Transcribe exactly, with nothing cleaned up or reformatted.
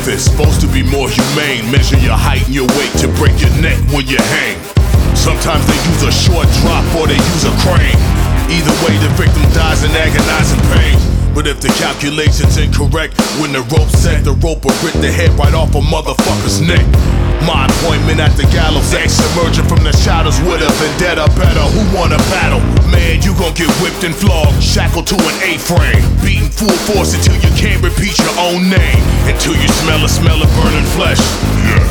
fist, supposed to be more humane. Measure your height and your weight to break your neck when you hang. Sometimes they use a short drop or they use a crane. Either way, the victim dies in agonizing pain. But if the calculation's incorrect, when the rope's set, the rope will rip the head right off a motherfucker's neck. My appointment at the gallows, X emerging from the shadows with a vendetta. Better, who wanna battle? Man, you gon' get whipped and flogged, shackled to an A-frame, beaten full force until you can't repeat your own name, until you smell a smell of burning flesh. Yeah.